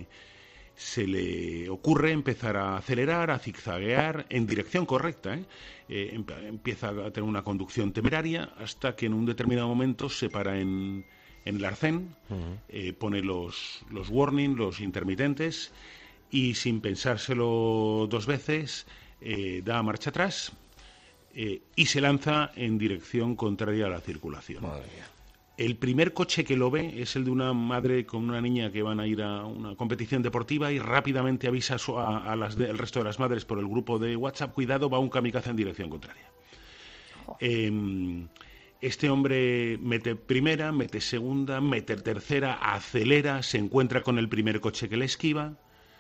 le ocurre empezar a acelerar, a zigzaguear en dirección correcta. Empieza a tener una conducción temeraria hasta que en un determinado momento se para en el arcén, pone los warning, los intermitentes, y sin pensárselo dos veces da marcha atrás y se lanza en dirección contraria a la circulación. Madre mía. El primer coche que lo ve es el de una madre con una niña que van a ir a una competición deportiva y rápidamente avisa al resto de las madres por el grupo de WhatsApp: cuidado, va un kamikaze en dirección contraria. Este hombre mete primera, mete segunda, mete tercera, acelera, se encuentra con el primer coche que le esquiva,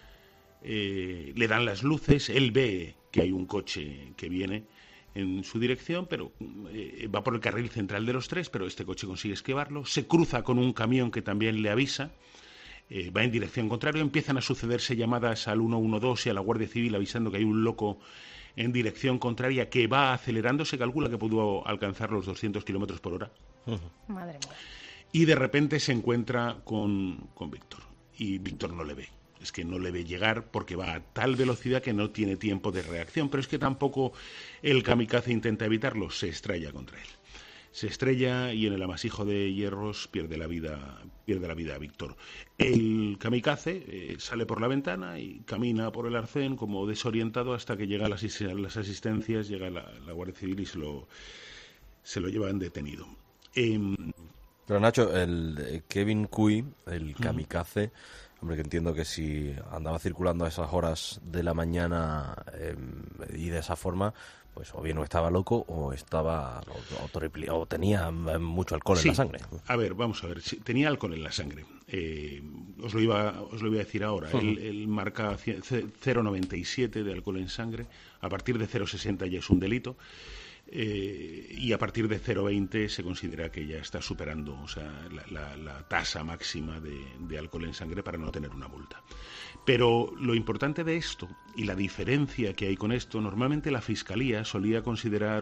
le dan las luces, él ve que hay un coche que viene en su dirección, pero va por el carril central de los tres, pero este coche consigue esquivarlo, se cruza con un camión que también le avisa, va en dirección contraria, empiezan a sucederse llamadas al 112 y a la Guardia Civil avisando que hay un loco en dirección contraria que va acelerando. Se calcula que pudo alcanzar los 200 kilómetros por hora. Madre mía. Y de repente se encuentra con Víctor, y Víctor no le ve. Es que no le ve llegar porque va a tal velocidad que no tiene tiempo de reacción, pero es que tampoco el kamikaze intenta evitarlo, se estrella contra él. Se estrella y en el amasijo de hierros pierde la vida a Víctor. El kamikaze sale por la ventana y camina por el arcén como desorientado hasta que llega las asistencias, llega la Guardia Civil y se lo llevan detenido. Pero Nacho, el Kevin Cui, el kamikaze, hombre, que entiendo que si andaba circulando a esas horas de la mañana y de esa forma, pues o bien no estaba loco o estaba o tenía mucho alcohol en la sangre. A ver, vamos a ver. Sí, tenía alcohol en la sangre. Os lo iba a decir ahora. Él marca 0,97 de alcohol en sangre. A partir de 0,60 ya es un delito. Y a partir de 0,20 se considera que ya está superando, o sea, la tasa máxima de alcohol en sangre para no tener una multa. Pero lo importante de esto y la diferencia que hay con esto, normalmente la Fiscalía suele considerar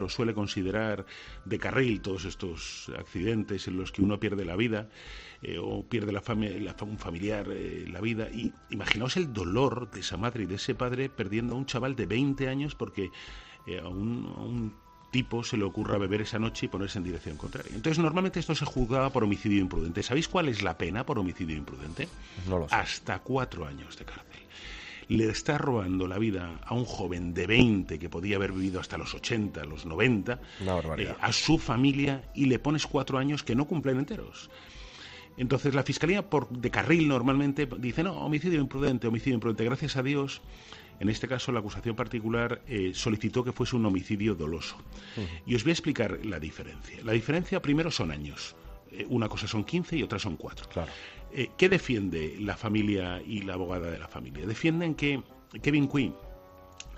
de carril todos estos accidentes en los que uno pierde la vida o pierde un familiar la vida. Y imaginaos el dolor de esa madre y de ese padre perdiendo a un chaval de 20 años porque a un tipo se le ocurra beber esa noche y ponerse en dirección contraria. Entonces, normalmente esto se juzgaba por homicidio imprudente. ¿Sabéis cuál es la pena por homicidio imprudente? No lo sé. Hasta 4 años de cárcel. Le está robando la vida a un joven de 20 que podía haber vivido hasta los 80, los 90, a su familia, y le pones 4 años que no cumplen enteros. Entonces, la Fiscalía de carril normalmente dice, no, homicidio imprudente. Gracias a Dios, en este caso, la acusación particular solicitó que fuese un homicidio doloso. Y os voy a explicar la diferencia. La diferencia, primero, son años. Una cosa son 15 y otra son 4. Claro. ¿Qué defiende la familia y la abogada de la familia? Defienden que Kevin Cui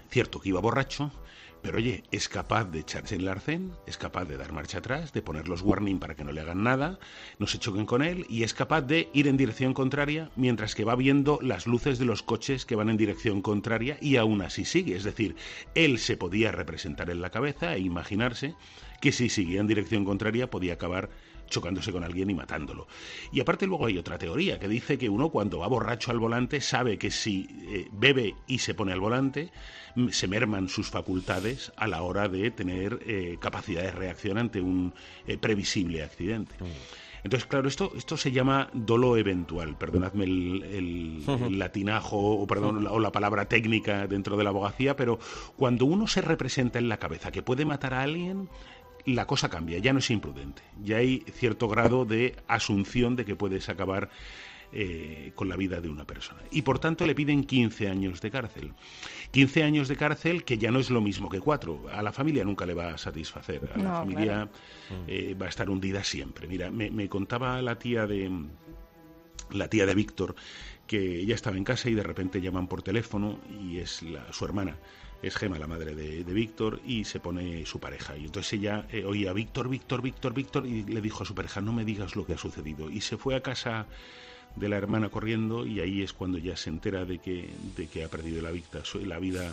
Cierto que iba borracho, pero oye, es capaz de echarse el arcén, es capaz de dar marcha atrás, de poner los warning para que no le hagan nada, no se choquen con él, y es capaz de ir en dirección contraria mientras que va viendo las luces de los coches que van en dirección contraria y aún así sigue. Es decir, él se podía representar en la cabeza e imaginarse que si seguía en dirección contraria podía acabar chocándose con alguien y matándolo. Y aparte luego hay otra teoría que dice que uno cuando va borracho al volante sabe que si bebe y se pone al volante se merman sus facultades a la hora de tener capacidad de reacción ante un previsible accidente. Entonces, claro, esto se llama dolo eventual, perdonadme el latinajo o la palabra técnica dentro de la abogacía, pero cuando uno se representa en la cabeza que puede matar a alguien, la cosa cambia, ya no es imprudente, ya hay cierto grado de asunción de que puedes acabar con la vida de una persona. Y por tanto le piden 15 años de cárcel. 15 años de cárcel que ya no es lo mismo que 4. A la familia nunca le va a satisfacer. A la familia va a estar hundida siempre. Mira, me contaba la tía de Víctor que ella estaba en casa y de repente llaman por teléfono y es su hermana. Es Gema, la madre de Víctor, y se pone su pareja. Y entonces ella oía Víctor, y le dijo a su pareja, no me digas lo que ha sucedido. Y se fue a casa de la hermana corriendo y ahí es cuando ya se entera de que ha perdido la vida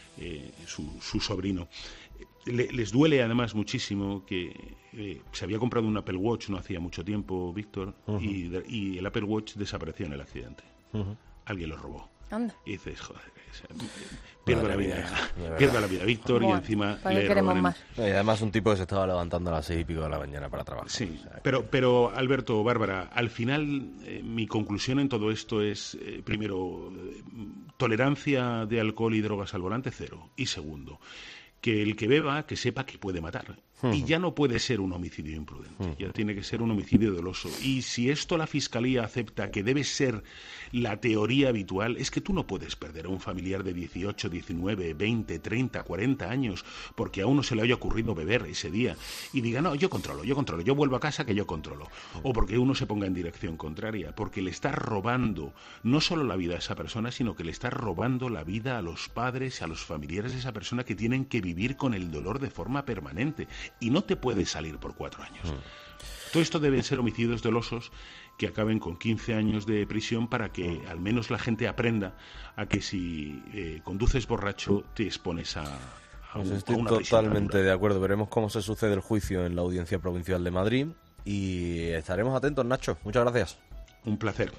su sobrino. Les duele además muchísimo que se había comprado un Apple Watch no hacía mucho tiempo, Víctor, y el Apple Watch desapareció en el accidente. Alguien lo robó. Anda. Y dices, joder, pierde la vida Víctor, bueno, y encima le roban. Más. Y además un tipo que se estaba levantando a las 6:00 de la mañana para trabajar. Sí, o sea, pero Alberto, Bárbara, al final mi conclusión en todo esto es, primero, tolerancia de alcohol y drogas al volante, 0. Y segundo, que el que beba, que sepa que puede matar. Y ya no puede ser un homicidio imprudente, ya tiene que ser un homicidio doloso. Y si esto la Fiscalía acepta que debe ser la teoría habitual, es que tú no puedes perder a un familiar de 18, 19, 20, 30, 40 años porque a uno se le haya ocurrido beber ese día y diga, no, yo controlo, yo vuelvo a casa que yo controlo. O porque uno se ponga en dirección contraria, porque le está robando no solo la vida a esa persona, sino que le está robando la vida a los padres, a los familiares de esa persona que tienen que vivir con el dolor de forma permanente. Y no te puedes salir por 4 años. Todo esto deben ser homicidios dolosos que acaben con 15 años de prisión para que al menos la gente aprenda a que si conduces borracho te expones a estoy una totalmente de acuerdo. Veremos cómo se sucede el juicio en la Audiencia Provincial de Madrid y estaremos atentos, Nacho. Muchas gracias. Un placer.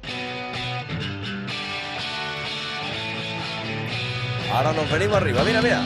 Ahora nos venimos arriba. Mira.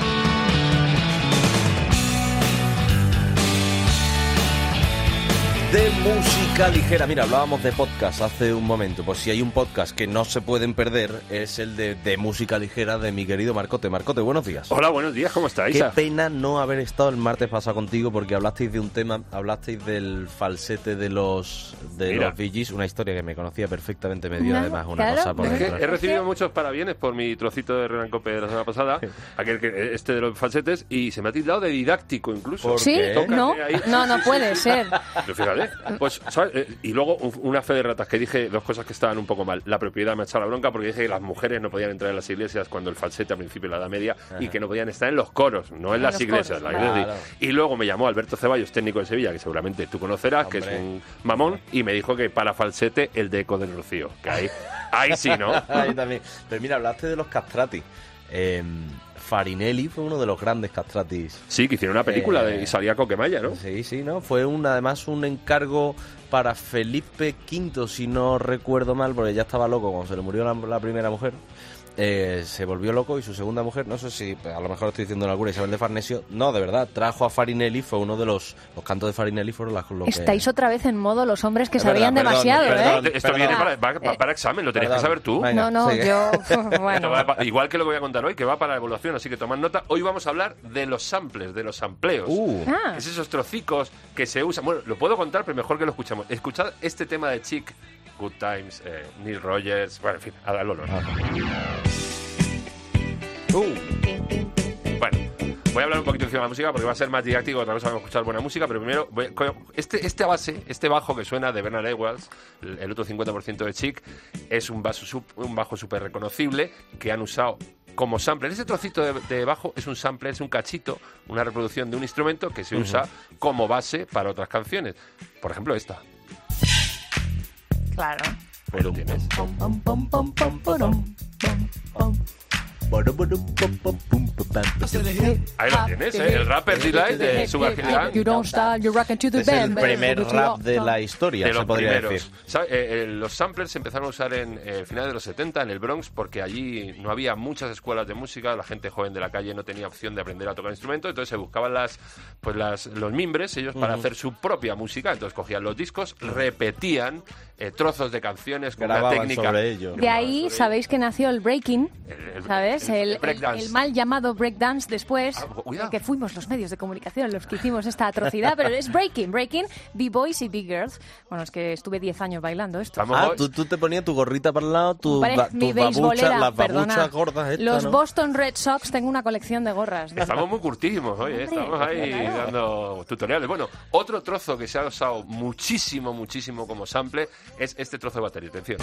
De música ligera. Mira, hablábamos de podcast hace un momento. Pues si hay un podcast que no se pueden perder es el de música ligera de mi querido Marcote. Marcote, buenos días. Hola, buenos días, ¿cómo estáis? Qué pena no haber estado el martes pasado contigo porque hablasteis de un tema, hablasteis del falsete de los Bee Gees, una historia que me conocía perfectamente, me dio además una cosa por dentro. He recibido muchos parabienes por mi trocito de Renan Cope de la semana pasada, de los falsetes, y se me ha tildado de didáctico incluso. ¿Sí? No puede ser. Pero fíjate. Pues, ¿sabes? Y luego una fe de ratas que dije 2 cosas que estaban un poco mal. La propiedad me ha echado la bronca porque dije que las mujeres no podían entrar en las iglesias cuando el falsete a principio de la Edad Media y que no podían estar en los coros, no en las iglesias. Y luego me llamó Alberto Ceballos, técnico de Sevilla, que seguramente tú conocerás, que es un mamón, y me dijo que para falsete el de Eco del Rocío. Que ahí sí, ¿no? Ahí también. Pero mira, hablaste de los castrati. Farinelli fue uno de los grandes castratis. Sí, que hicieron una película y salía Coquemaya, ¿no? Sí, ¿no? Fue además un encargo para Felipe V, si no recuerdo mal, porque ya estaba loco cuando se le murió la primera mujer. Se volvió loco y su segunda mujer, no sé si a lo mejor estoy diciendo alguna, Isabel de Farnesio, no, de verdad, trajo a Farinelli, fue uno de los cantos de Farinelli fueron los que... Estáis otra vez en modo los hombres que sabían demasiado, perdón, esto viene para examen, lo tenías que saber tú. Venga, yo... Bueno. Igual que lo que voy a contar hoy, que va para la evaluación, así que tomad nota. Hoy vamos a hablar de los samples, de los sampleos. Es esos trocicos que se usan. Bueno, lo puedo contar, pero mejor que lo escuchamos. Escuchad este tema de Chic, Good Times, Neil Rogers, bueno, en fin, al olor. Bueno, voy a hablar un poquito encima de la música porque va a ser más didáctico, otra cosa vamos a escuchar buena música, pero primero, este bajo que suena de Bernard Edwards, el otro 50% de Chic, es un bajo súper reconocible que han usado como sampler. Ese trocito de bajo es un sampler, es un cachito, una reproducción de un instrumento que se usa como base para otras canciones. Por ejemplo, esta. Claro. Pues lo tienes. Ahí lo tienes, el Rapper Delight de Sugar Hill Gang. Es el primer rap de la historia, de se los podría primeros. decir. Los samplers se empezaron a usar en finales de los 70 en el Bronx, porque allí no había muchas escuelas de música, la gente joven de la calle no tenía opción de aprender a tocar instrumentos, entonces se buscaban los mimbres ellos para hacer su propia música. Entonces cogían los discos, repetían trozos de canciones con una técnica. Sobre ello. De ahí sabéis que nació el breaking, ¿sabes? El mal llamado breakdance después, que fuimos los medios de comunicación los que hicimos esta atrocidad, pero es breaking, b-boys y b-girls. Bueno, es que estuve 10 años bailando esto. Tú te ponías tu gorrita para el lado, mi beisbolera, las babuchas perdona. gordas estas, Los ¿no? Boston Red Sox, tengo una colección de gorras. Estamos muy curtidísimos, oye, estamos ahí dando tutoriales. Bueno, otro trozo que se ha usado muchísimo como sample es este trozo de batería. Atención.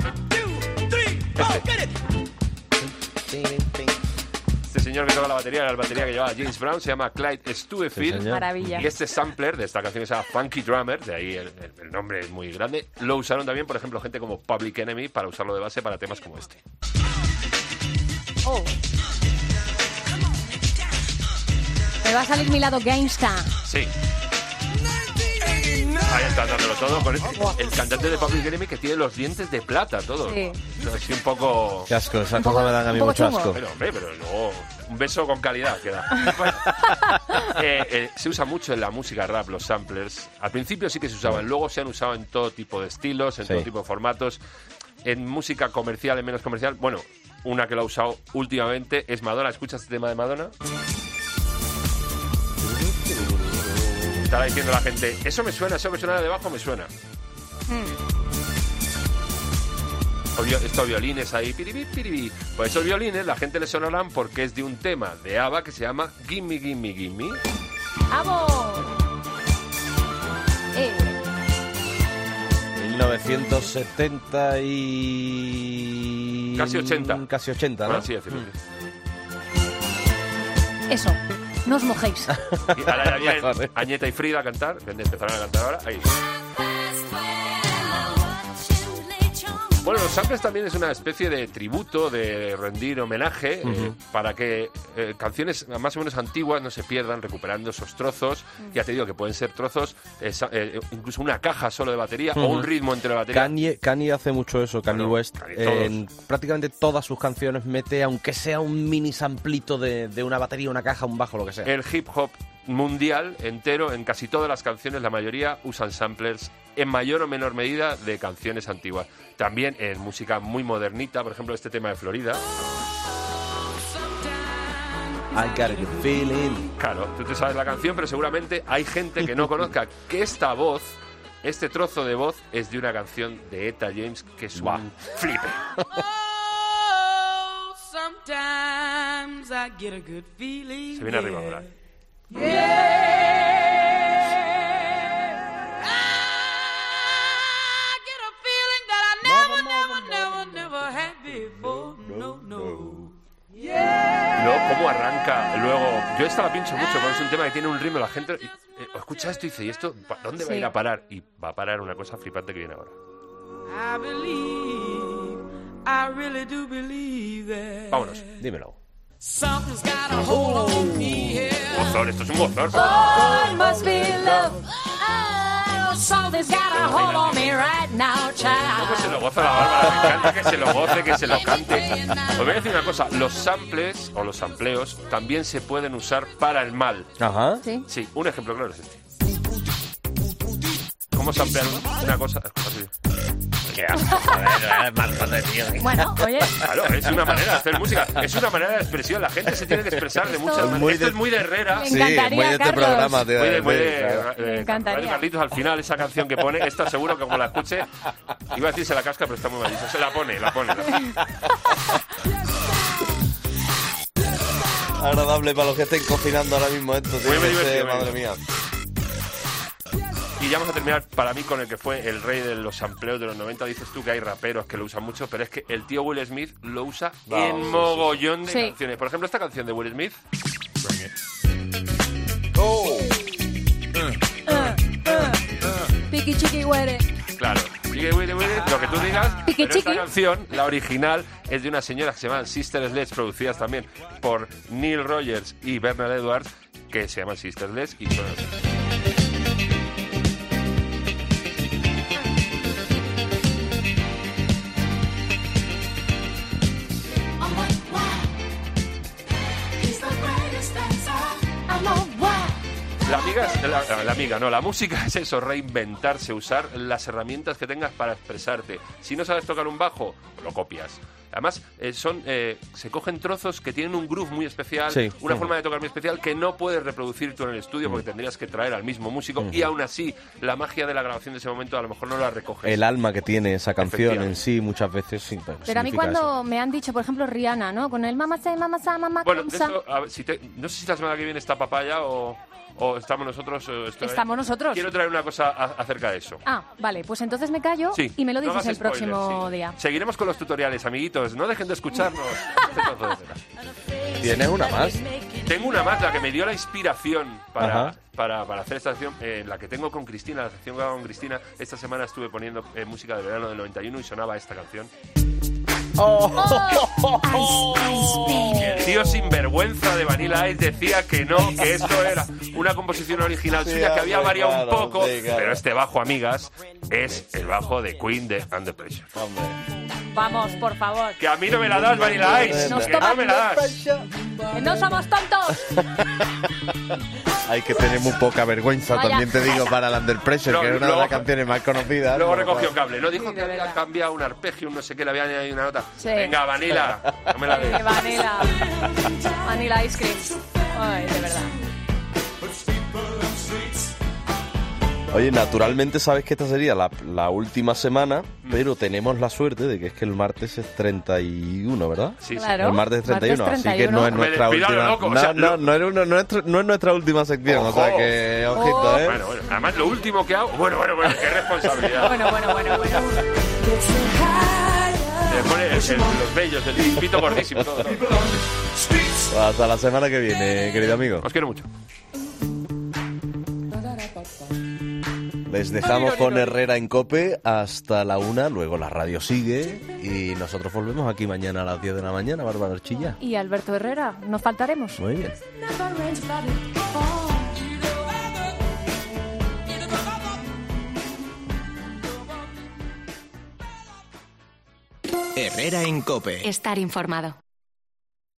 Este señor que toca la batería era la batería que llevaba James Brown, se llama Clyde Stuefield. Sí, maravilla. Y este sampler de esta canción que se llama Funky Drummer, de ahí el nombre es muy grande, lo usaron también, por ejemplo, gente como Public Enemy para usarlo de base para temas como este. Oh. Me va a salir mi lado gangsta. Sí. Ahí está dándolo todo con el cantante de Public Enemy que tiene los dientes de plata, todo. Sí. Así un poco... Qué asco, esas cosas me dan a mí mucho asco. Pero luego un beso con calidad queda. Bueno, se usa mucho en la música rap los samplers. Al principio sí que se usaban, luego se han usado en todo tipo de estilos, en todo tipo de formatos. En música comercial, en menos comercial. Bueno, una que lo ha usado últimamente es Madonna. ¿Escuchas este tema de Madonna? Estará diciendo la gente, eso me suena de debajo, me suena. Estos violines ahí, piribí, piribí. Pues esos violines la gente le sonarán porque es de un tema de ABBA que se llama Gimme, Gimme, Gimme. ¡Vamos! 1970 y... Casi 80. Casi 80, ¿no? Bueno, sí, decirlo. Eso. No os mojéis. Y ahora ya vienen Añeta y Frida a cantar. Empezarán a cantar ahora. Ahí. Bueno, los samples también es una especie de tributo, de rendir homenaje, para que canciones más o menos antiguas no se pierdan, recuperando esos trozos. Ya te digo que pueden ser trozos, incluso una caja solo de batería o un ritmo entre la batería. Kanye hace mucho eso, Kanye West. En prácticamente todas sus canciones mete, aunque sea un mini samplito de una batería, una caja, un bajo, lo que sea. El hip hop mundial entero, en casi todas las canciones, la mayoría usan samplers en mayor o menor medida de canciones antiguas. También en música muy modernita, por ejemplo, este tema de Florida. I got a good feeling. Claro, tú te sabes la canción, pero seguramente hay gente que no conozca que esta voz, este trozo de voz, es de una canción de Etta James que es un flipe. Se viene arriba ahora. Y luego cómo arranca, yo esta la pincho mucho porque es un tema que tiene un ritmo, la gente escucha esto y dice, ¿y esto dónde va a ir a parar? Y va a parar una cosa flipante que viene ahora. Vámonos, dímelo. Gozón, esto es un gozón. ¿Cómo se lo goza la Bárbara? Me encanta que se lo goce, que se lo cante. Os voy a decir una cosa, los samples o los sampleos también se pueden usar para el mal. Ajá. Sí, un ejemplo claro es este. ¿Cómo samplear una cosa? Así. Qué asco, joder, tío. Bueno, oye. Claro, es una manera de hacer música, es una manera de expresión. La gente se tiene que expresar de muchas maneras. Esto es muy de Herrera. Me encantaría, muy de este Carlos. programa. Muy Claro. de encantaría. Carlitos, al final, esa canción que pone, esta seguro que como la escuche, iba a decirse la casca, pero está muy malito. Se la pone. Agradable para los que estén cocinando ahora mismo esto. Muy divertido. Madre mía. Y ya vamos a terminar para mí con el que fue el rey de los sampleos de los 90. Dices tú que hay raperos que lo usan mucho, pero es que el tío Will Smith lo usa en mogollón de canciones. Por ejemplo, esta canción de Will Smith. Piqui chiqui huere. Claro, lo que tú digas, pero esta canción, la original, es de una señora que se llama Sister Sledge, producidas también por Neil Rogers y Bernard Edwards, que se llaman Sister Sledge y son así. La música es eso, reinventarse, usar las herramientas que tengas para expresarte. Si no sabes tocar un bajo, lo copias. Además, se cogen trozos que tienen un groove muy especial, una forma de tocar muy especial que no puedes reproducir tú en el estudio porque tendrías que traer al mismo músico y aún así la magia de la grabación de ese momento a lo mejor no la recoges. El alma que tiene esa canción en sí muchas veces sí. Pero a mí cuando me han dicho, por ejemplo, Rihanna, ¿no? Con el mamá say, mamá sa, mamá bueno, de esto, no sé si la semana que viene está Papaya o estamos nosotros. Estamos nosotros. Quiero traer una cosa acerca de eso. Ah, vale, pues entonces me callo y me lo dices el próximo día. Seguiremos con los tutoriales, amiguitos. No dejen de escucharnos. ¿Tienes una más? Tengo una más, la que me dio la inspiración para hacer esta sección, la que tengo con Cristina, la sección que hago con Cristina. Esta semana estuve poniendo música del verano del 91 y sonaba esta canción. El tío sinvergüenza de Vanilla Ice decía que no, que esto era una composición original suya, que había variado un poco, pero este bajo, amigas, es el bajo de Queen de Under Pressure. Vamos, por favor. Que a mí no me la das, Vanilla Ice. Que no me la das. ¡Que no somos tontos! Hay que tener muy poca vergüenza, también te digo, para el Under Pressure, que es una de las canciones más conocidas. Luego recogió cable. No dijo que había cambiado un arpegio, no sé qué, le había añadido una nota. Venga, Vanilla, no me la des. Vanilla. Vanilla Ice Cream. Ay, de verdad. Oye, naturalmente sabes que esta sería la última semana, pero tenemos la suerte de que es que el martes es 31, ¿verdad? Sí, claro. El martes es 31, martes 31. así que no es nuestra última. No es nuestra última sección, Ojo. o sea que ojito, ¿eh? Bueno, además lo último que hago, bueno, qué responsabilidad. Bueno. Le pone los bellos, el pito gordísimo, todo. Hasta la semana que viene, querido amigo. Os quiero mucho. Les dejamos con Herrera en COPE hasta la 1, luego la radio sigue y nosotros volvemos aquí mañana a las 10 de la mañana, Bárbara Archilla. Y Alberto Herrera, nos faltaremos. Muy bien. Herrera en COPE. Estar informado.